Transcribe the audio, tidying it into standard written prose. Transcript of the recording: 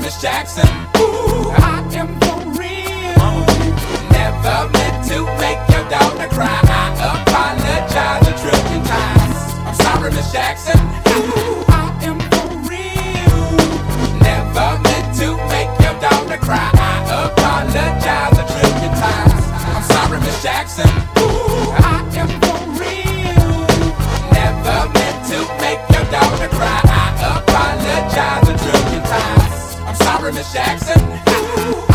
Miss Jackson. Ooh, I am for real. Never meant to make your daughter cry. I apologize a trillion times. I'm sorry, Miss Jackson. Ooh, I am for real. Never meant to make your daughter cry. I apologize a trillion times. I'm sorry, Miss Jackson. Ooh, I am for real. Never meant to make your daughter cry. I apologize a trillion times. I'm sorry, Miss Jackson. Ooh.